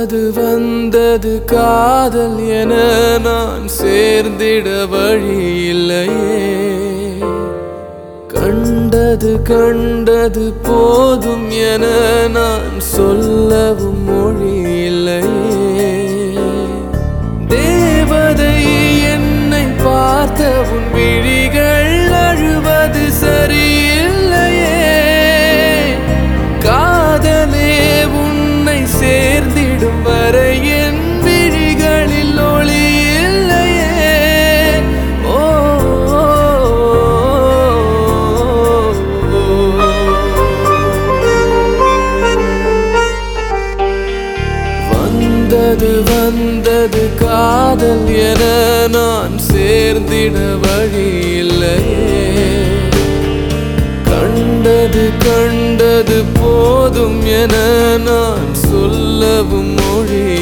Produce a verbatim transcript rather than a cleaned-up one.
வந்தது வந்தது காதல் என நான் சேர்ந்திட வழி இல்லையே. கண்டது கண்டது போதும் என நான் சொல்லவும் மொழி இல்லையே. தேவதை என்னை பார்த்த உன் விழிகள் அழுவது சரியில்லையே. காதலே உன்னை சேர்ந்திடும் வரை என் விழிகளில் ஒளி இல்லையே. ஓ வந்தது வந்தது காதல் என நான் சேர்ந்திட வழி இல்லையே. கண்டது கண்டது போதும் என நான் சொல்லவும் மொழி